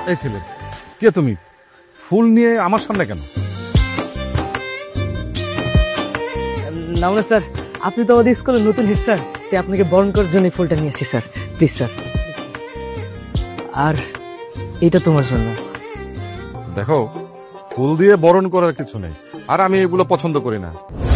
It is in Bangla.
এই ছেলে, কে তুমি? ফুল নিয়ে আমার সামনে কেন? না মানে স্যার, আপনি তো আমাদের স্কুলের নতুন হেড স্যার, তাই আপনাকে বরণ করার জন্য ফুলটা নিয়ে এসেছি স্যার। Please sir. আর এটা তোমার জন্য। দেখো, ফুল দিয়ে বরণ করার কিছু নেই, আর আমি এগুলো পছন্দ করি না।